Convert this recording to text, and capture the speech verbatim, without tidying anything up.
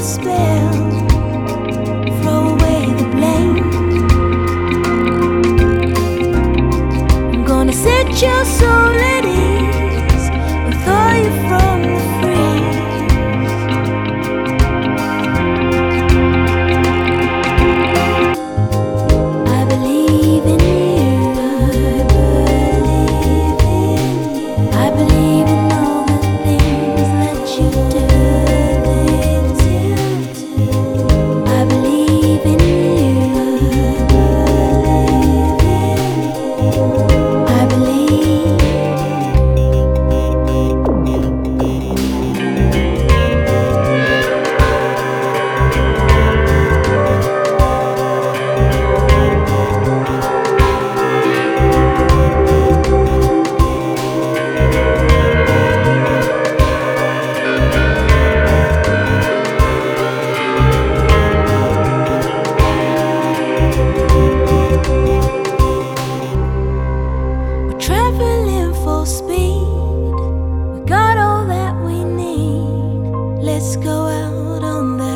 spell, throw away the blame. I'm gonna set your soul at ease and thaw you from the freeze. I believe in you. I believe in all the things that you do. I believe in you. I believe. We're traveling full speed. We got all that we need. Let's go out on the